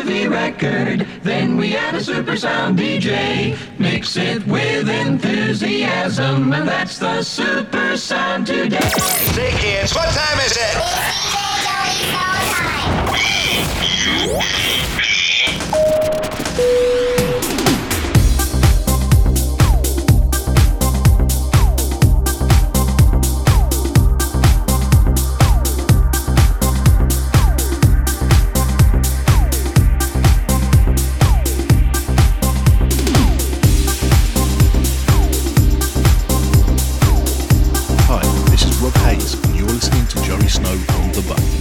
coffee record. Then we add a super sound DJ. Mix it with enthusiasm, and that's the super sound today. Say kids, what time is it? Snow on the Button.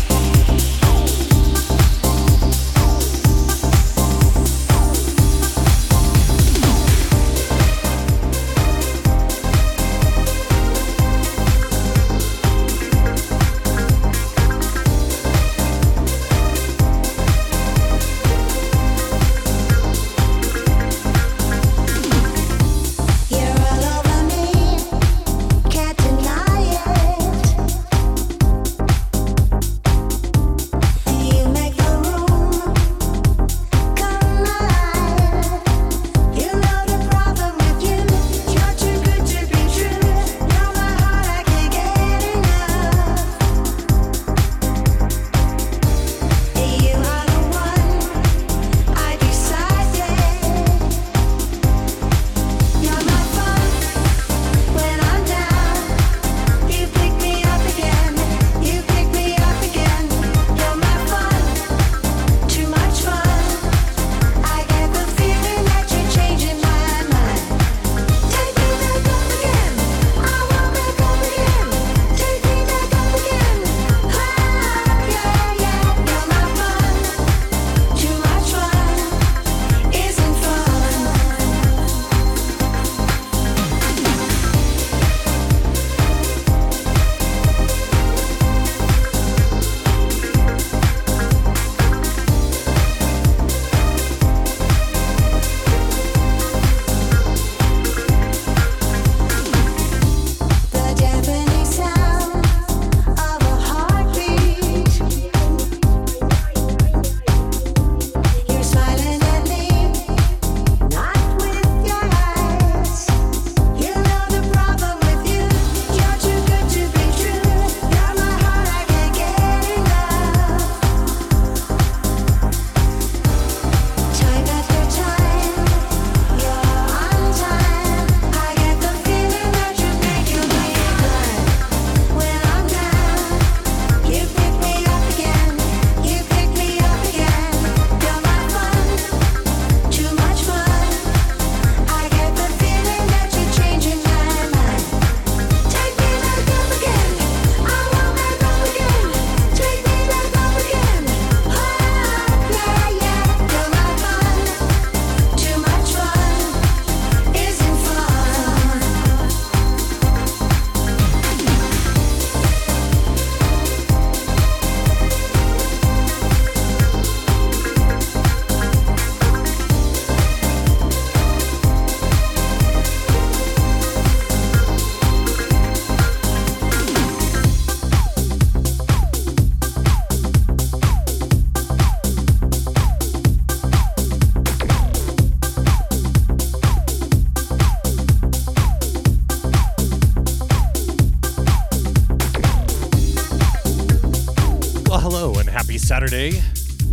Saturday.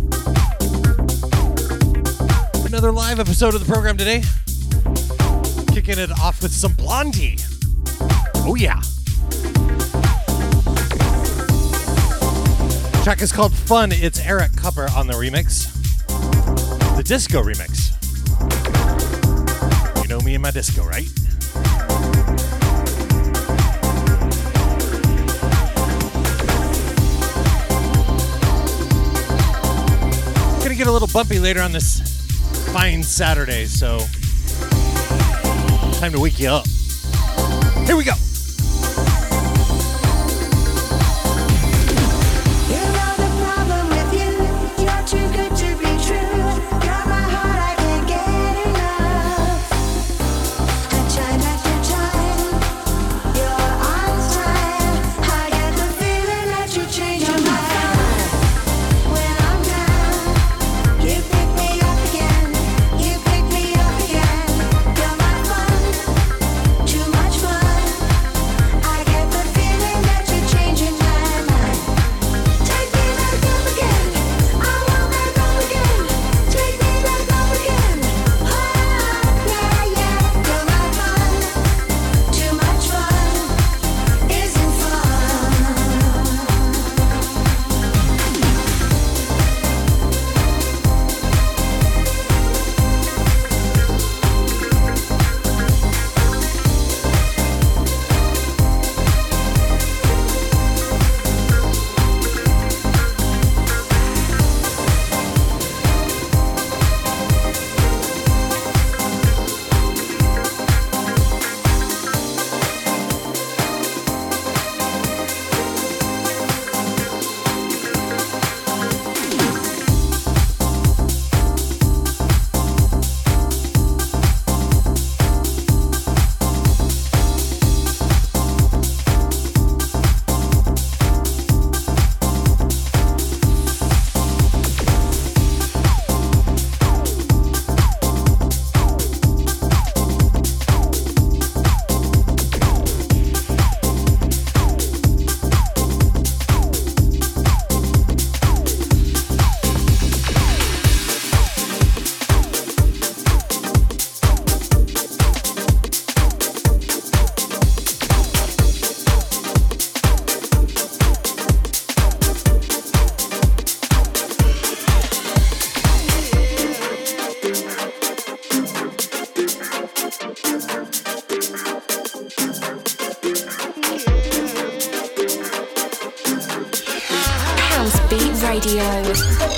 Another live episode of the program today. Kicking it off with some Blondie. Oh yeah. The track is called Fun. It's Eric Kupper on the remix. The disco remix. You know me and my disco, right? Get a little bumpy later on this fine Saturday, so time to wake you up. Here we go. Yeah. Radio.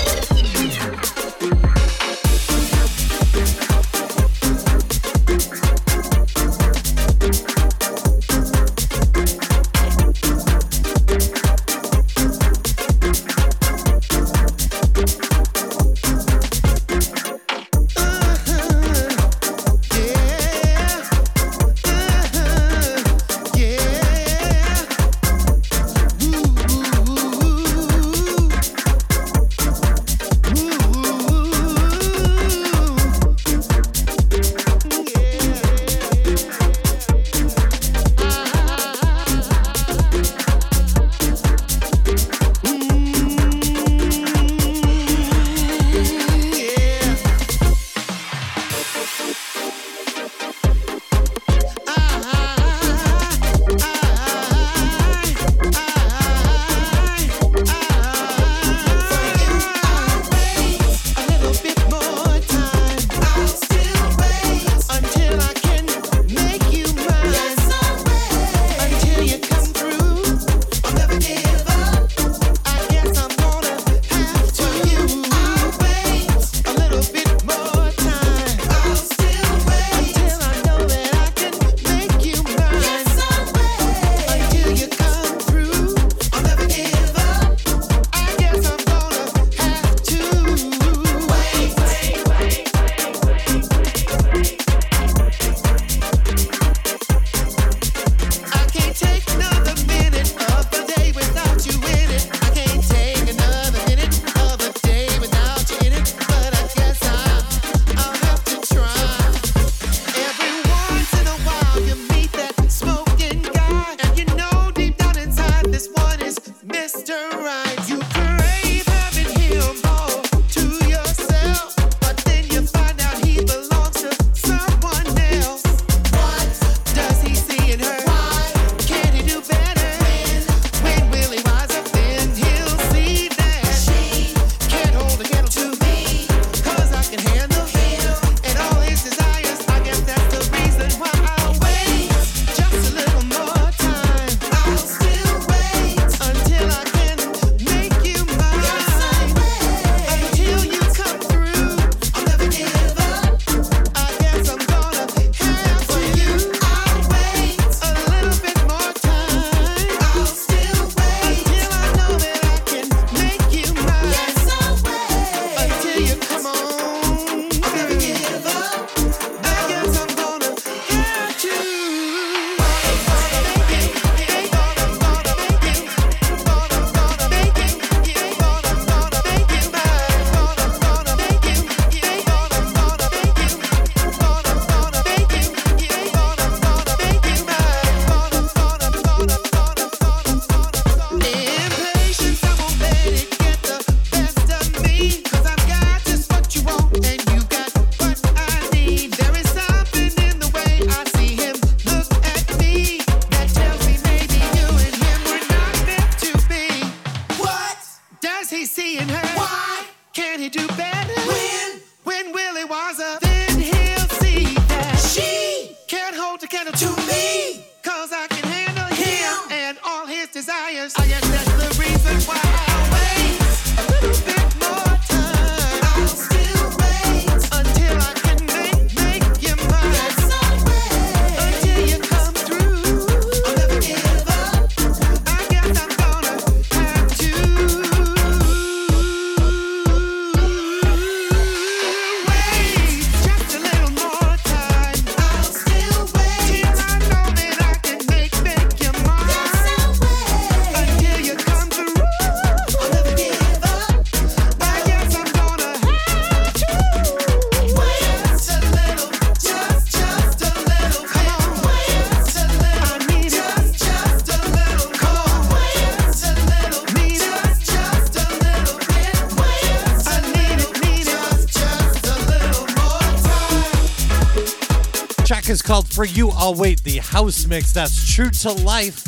Is called For You I'll Wait, the house mix. That's True to Life.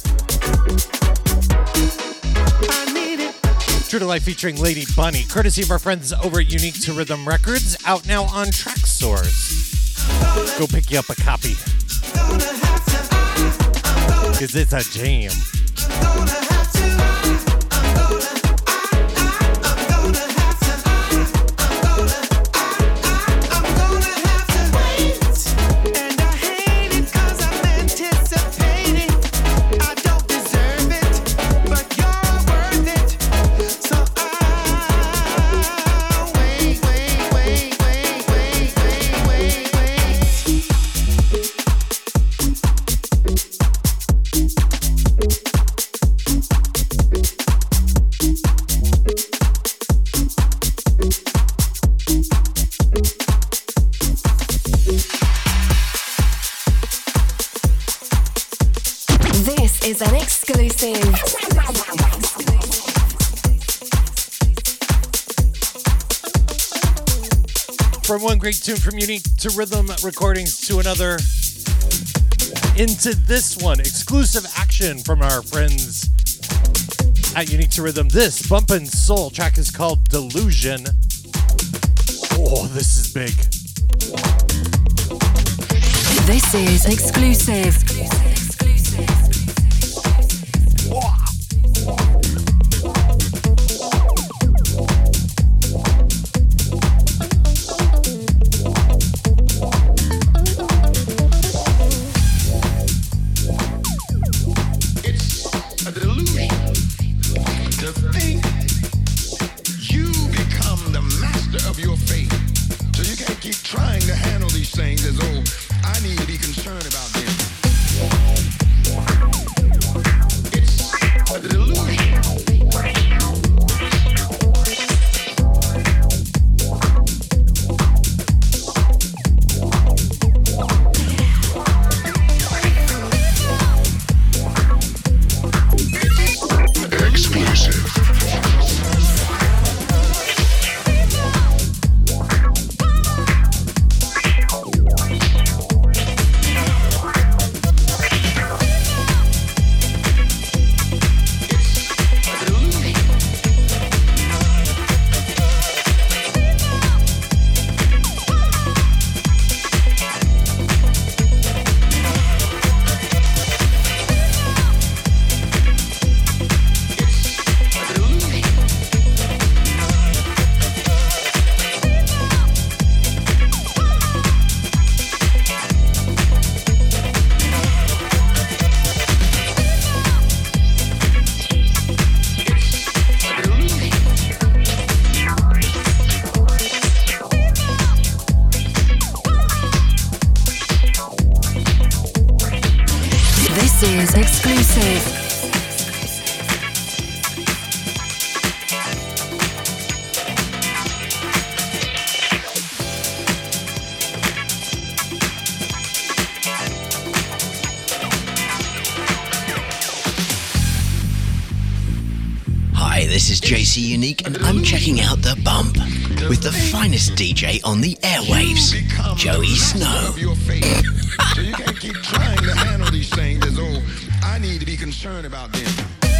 True to Life featuring Lady Bunny, courtesy of our friends over at Unique to Rhythm Records, out now on Traxsource. Go pick you up a copy, because it's a jam. From one great tune from Unique to Rhythm Recordings to another, into this one, exclusive action from our friends at Unique to Rhythm. This Bumpin' Soul track is called Delusion. Oh, this is big. This is exclusive. Unique, and I'm checking out The Bump with the finest DJ on the airwaves, Joey Snow. So you can't keep trying to handle these things as though I need to be concerned about them.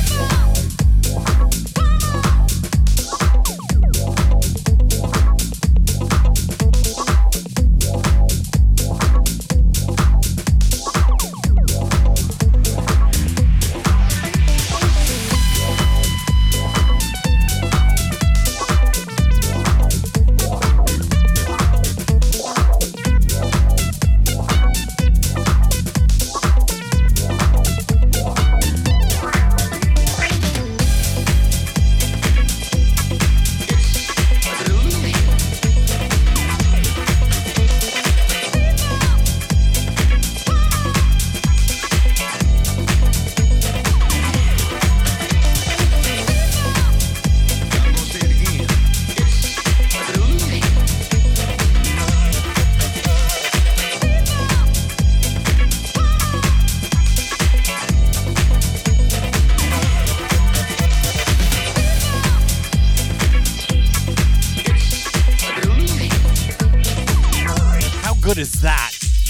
Good is that?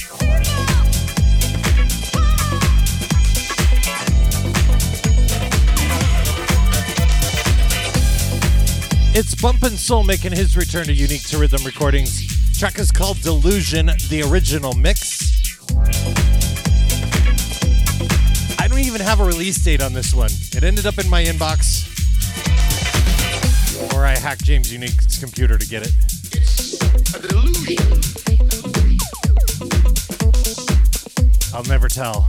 It's Bumpin' Soul making his return to Unique to Rhythm Recordings. Track is called Delusion, the original mix. I don't even have a release date on this one. It ended up in my inbox, or I hacked James Unique's computer to get it. It's a delusion. I'll never tell.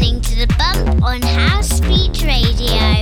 listening to The Bump on House Speech Radio.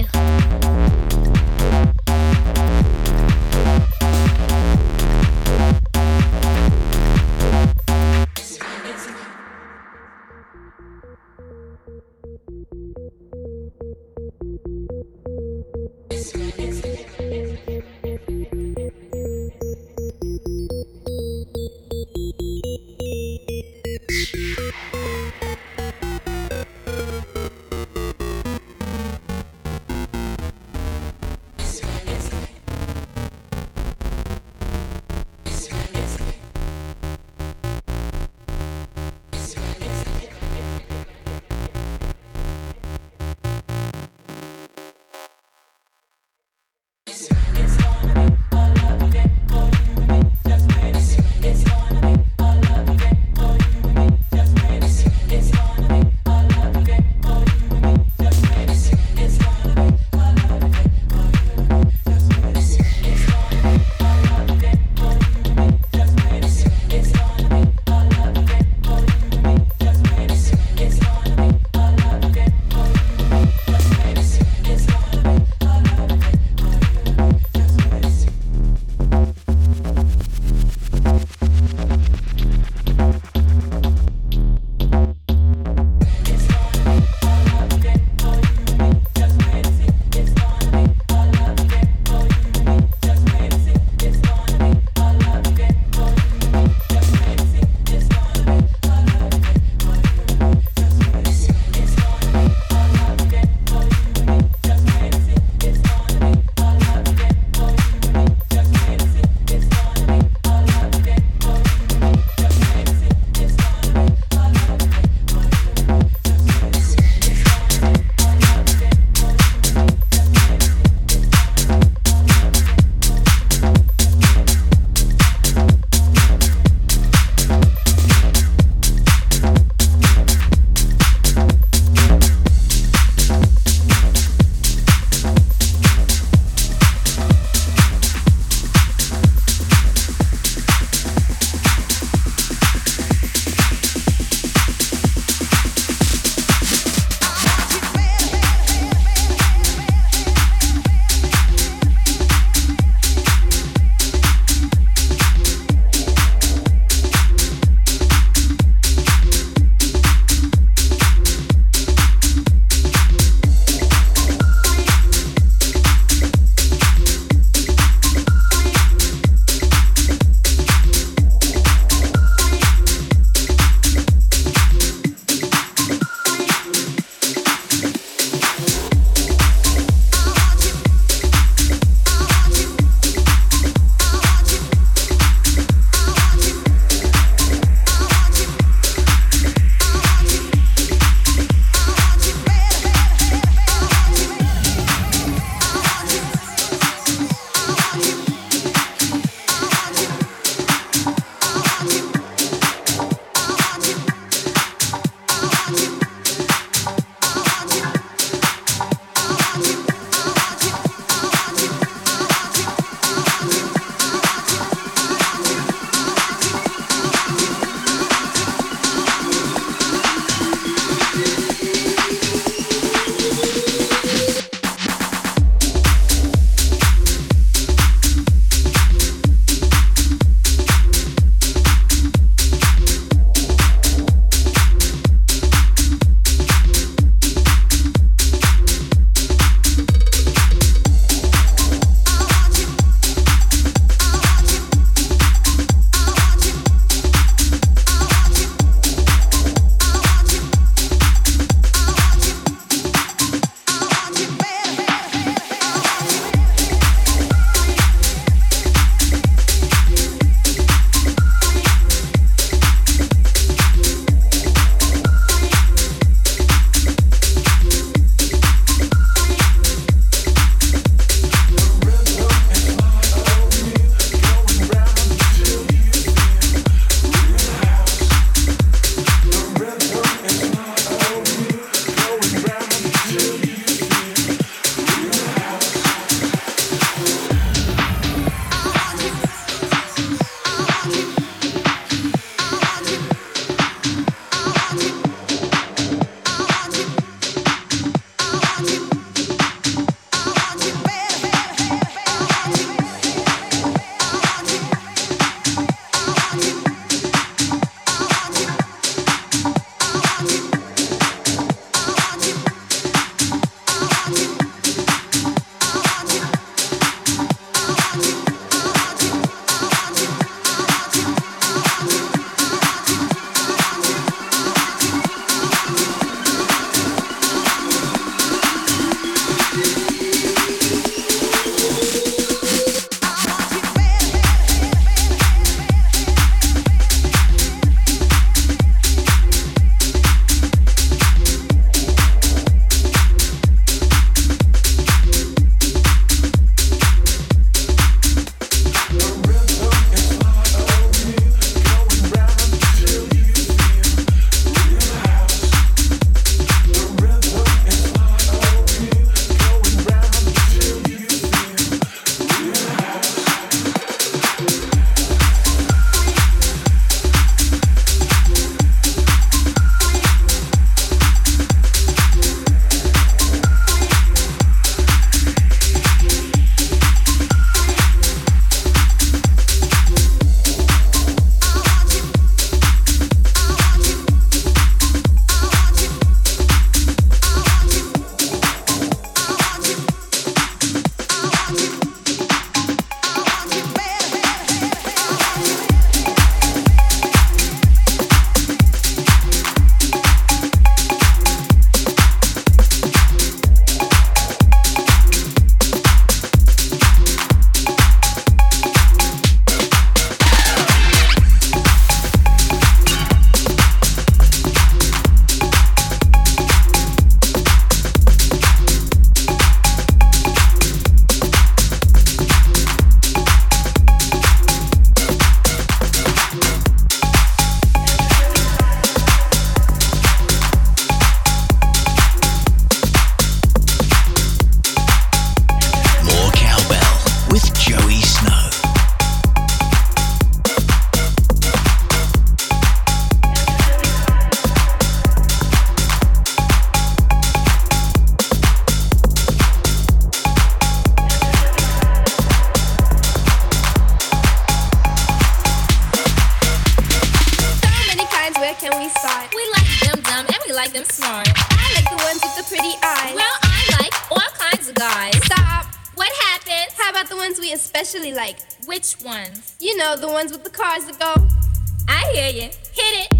we start? We like them dumb and we like them smart. I like the ones with the pretty eyes. Well, I like all kinds of guys. Stop. What happened? How about the ones we especially like? Which ones? You know, the ones with the cars that go. I hear you. Hit it.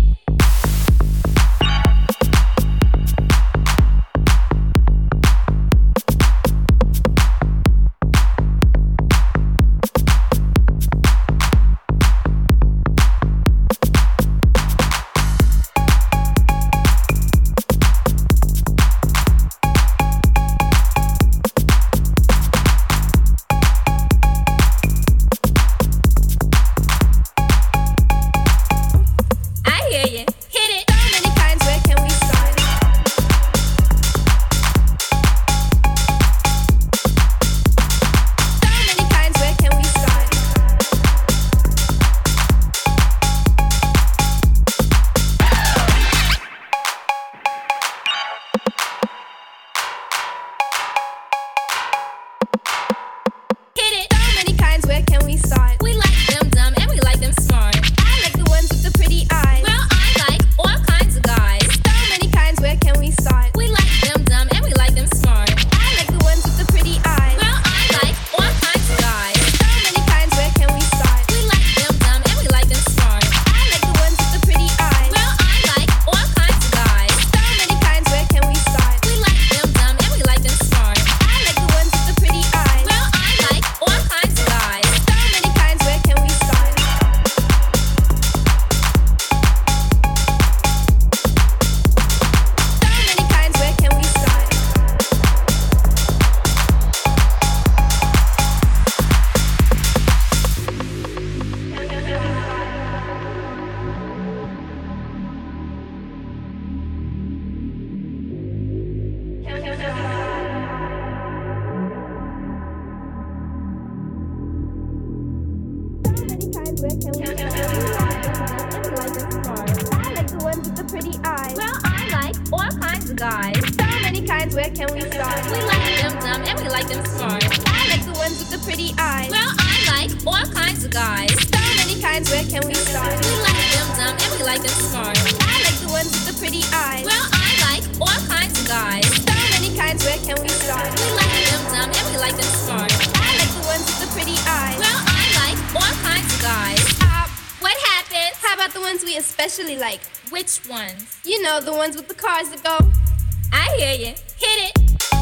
The ones with the cars that go. I hear you. Hit it.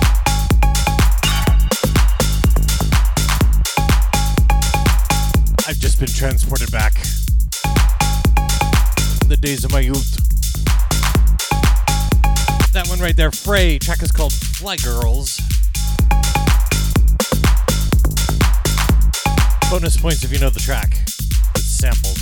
I've just been transported back. The days of my youth. That one right there, Frey. Track is called Fly Girls. Bonus points if you know the track. It's sampled.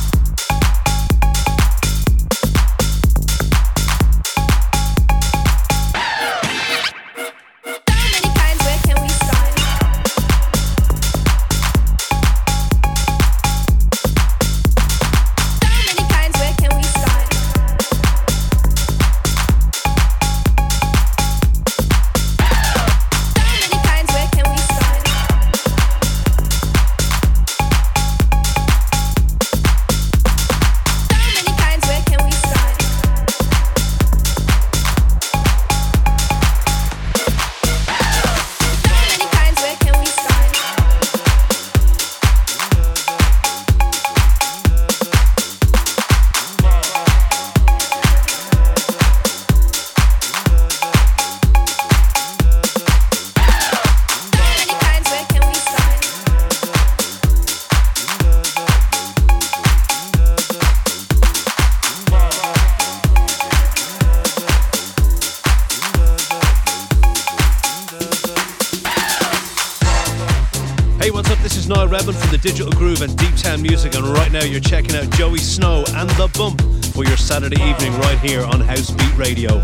From the Digital Groove and Deep Town Music, and right now you're checking out Joey Snow and The Bump for your Saturday evening right here on House Beat Radio.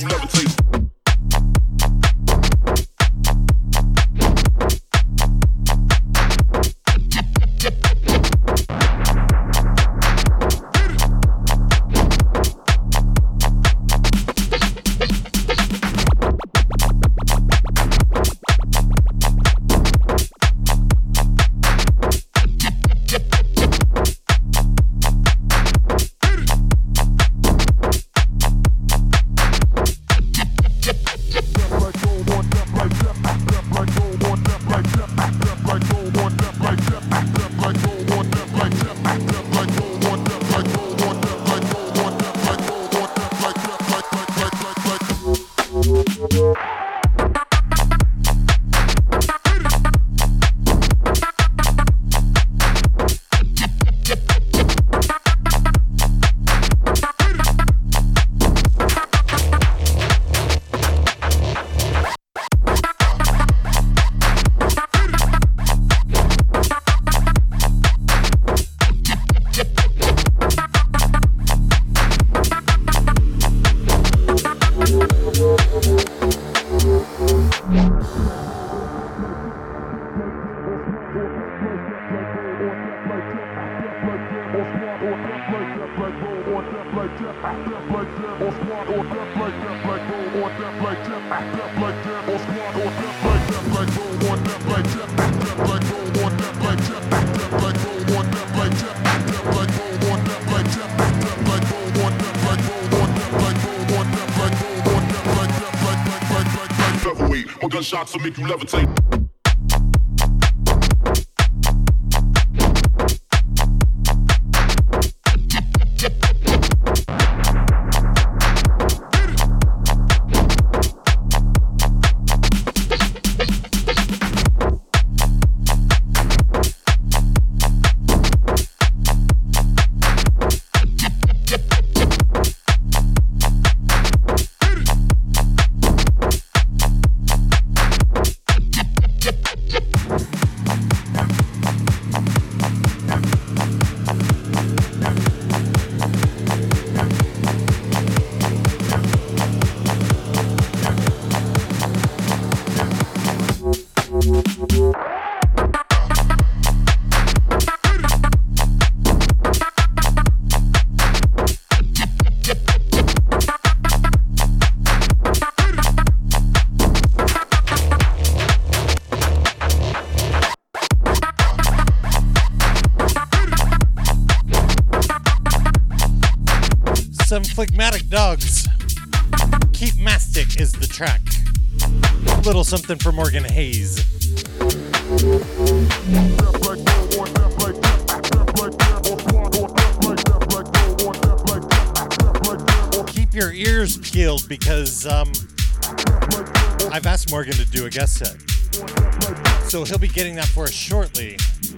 you levitate. Shots will make you levitate. Phlegmatic Dogs. Keep Mastic is the track. Little something for Morgan Hayes. Keep your ears peeled because I've asked Morgan to do a guest set. So he'll be getting that for us shortly.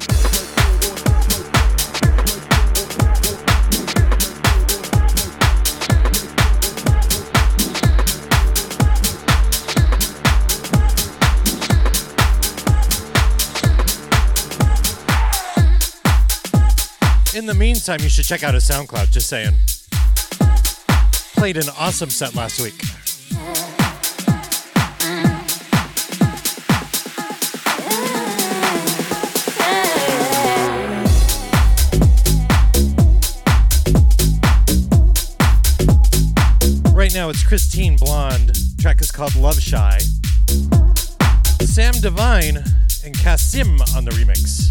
In the meantime, you should check out his SoundCloud, just saying. Played an awesome set last week. Right now it's Christine Blonde. The track is called Love Shy. Sam Divine and Kasim on the remix.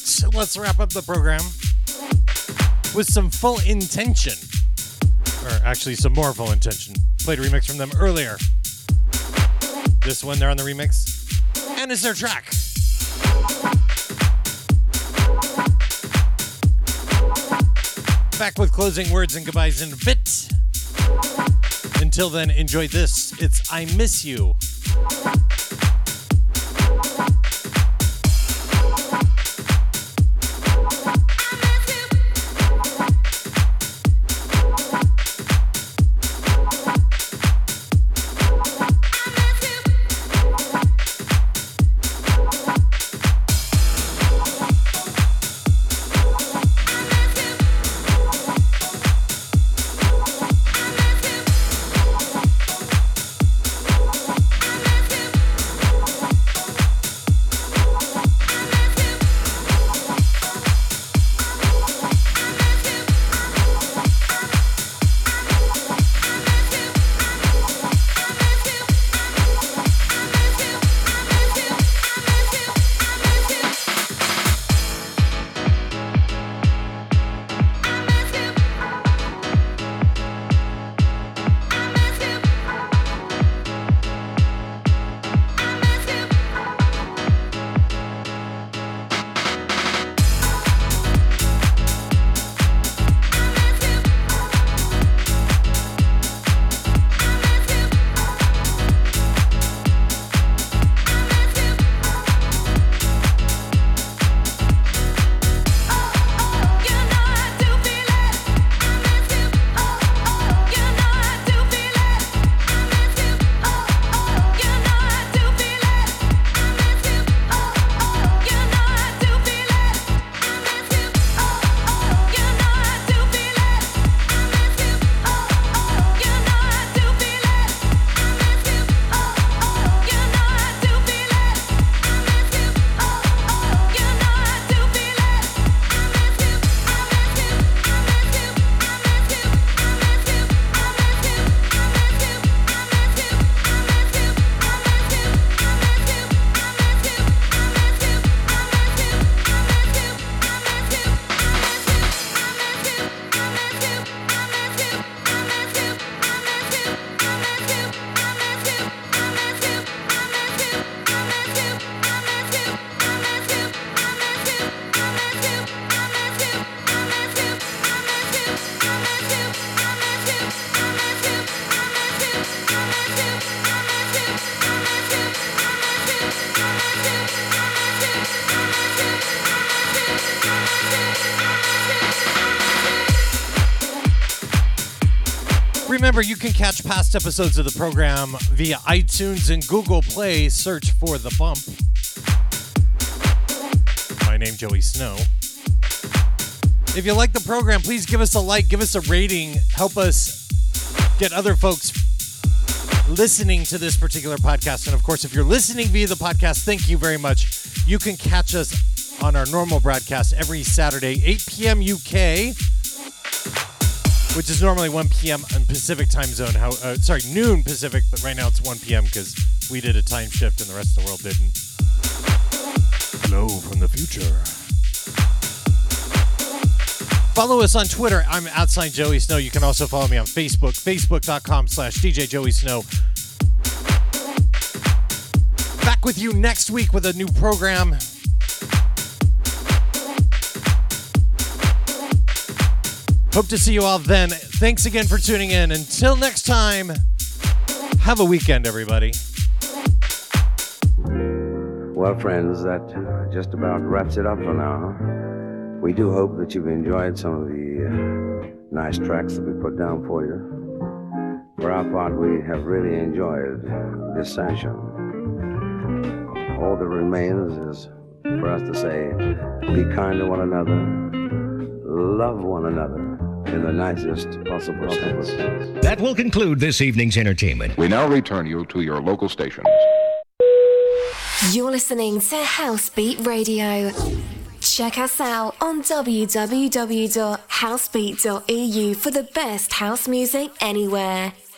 right, let's wrap up the program with some Full Intention. Or actually, some more Full Intention. Played a remix from them earlier. This one, they're on the remix. And it's their track. Back with closing words and goodbyes in a bit. Until then, enjoy this. It's I Miss You. Remember, you can catch past episodes of the program via iTunes and Google Play. Search for The Bump. My name, Joey Snow. If you like the program, please give us a like, give us a rating, help us get other folks listening to this particular podcast. And of course, if you're listening via the podcast, thank you very much. You can catch us on our normal broadcast every Saturday, 8 p.m. UK, which is normally 1 p.m. in Pacific time zone. Noon Pacific, but right now it's 1 p.m. because we did a time shift and the rest of the world didn't. Hello from the future. Follow us on Twitter. I'm @Joey Snow. You can also follow me on Facebook, facebook.com/DJ Joey Snow. Back with you next week with a new program. Hope to see you all then. Thanks again for tuning in. Until next time, have a weekend, everybody. Well, friends, that just about wraps it up for now. We do hope that you've enjoyed some of the nice tracks that we put down for you. For our part, we have really enjoyed this session. All that remains is for us to say, be kind to one another, love one another in the nicest possible sense. That will conclude this evening's entertainment. We now return you to your local stations. You're listening to Housebeat Radio. Check us out on www.housebeat.eu for the best house music anywhere.